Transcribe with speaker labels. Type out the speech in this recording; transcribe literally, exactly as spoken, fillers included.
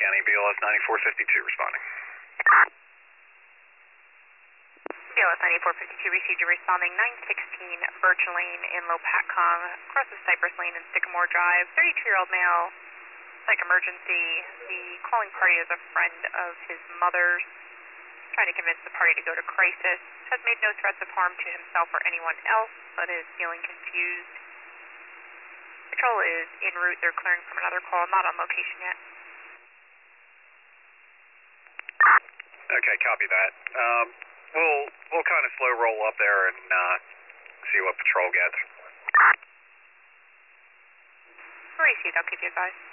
Speaker 1: County, B L S ninety-four fifty-two responding.
Speaker 2: B L S ninety-four fifty-two received a responding nine sixteen Birch Lane in Lopatcong, crosses Cypress Lane and Sycamore Drive, thirty-two-year-old male, psych emergency. The calling party is a friend of his mother's, trying to convince the party to go to crisis, has made no threats of harm to himself or anyone else, but is feeling confused. Patrol is en route. They're clearing from another call, not on location yet.
Speaker 1: Okay, copy that. Um, we'll we'll kind of slow roll up there and uh, see what patrol gets.
Speaker 2: Received. I'll keep you advised.